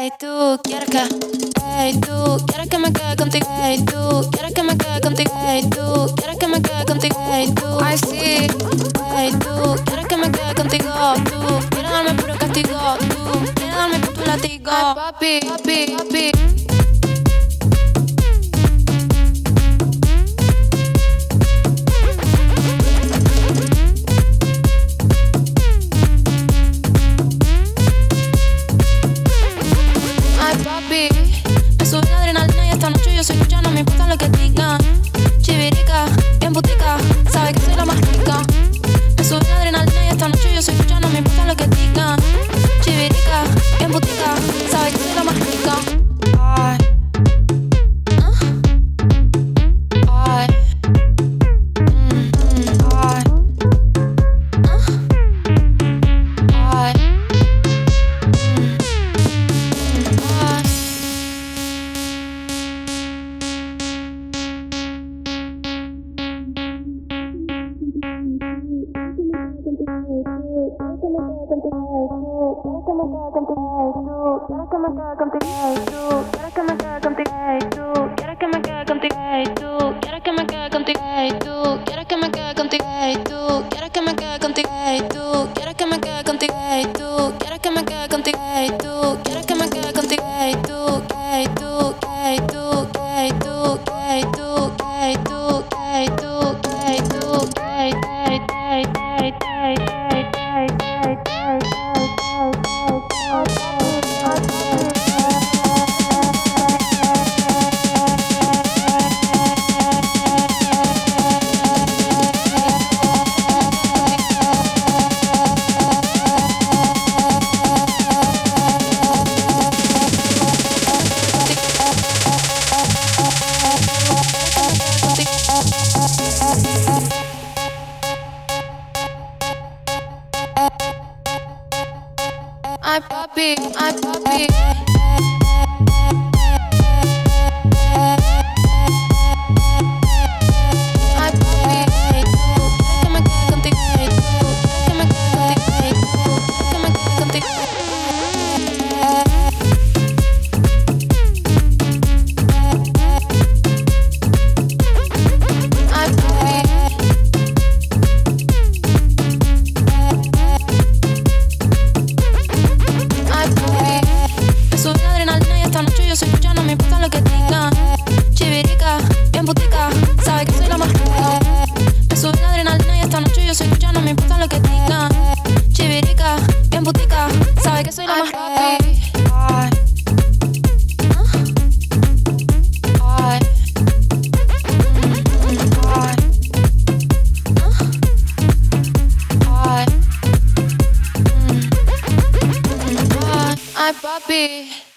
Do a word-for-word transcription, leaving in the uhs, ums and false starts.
Ey, tú quieres que, ey, tú quieres que me quede contigo, ey, tú quieres que me quede contigo, ey, tú quieres que me quede contigo, ey, tú, ay sí, ey, tú quieres que me quede contigo, tú quieres darme puro castigo, tú quieres darme con tu latigo, ay papi, papi, papi. Me sube la adrenalina y esta noche yo soy tuya, no me importa lo que digan. Chivirica, bien butica, sabe que soy la más rica. Me sube la adrenalina y esta noche yo soy tuya, no me importa lo que digan. Chivirica, bien butica, sabe que soy la más rica. Ay, ay, mm, mm, ay, ay, ay papi, ay papi. Ay papi.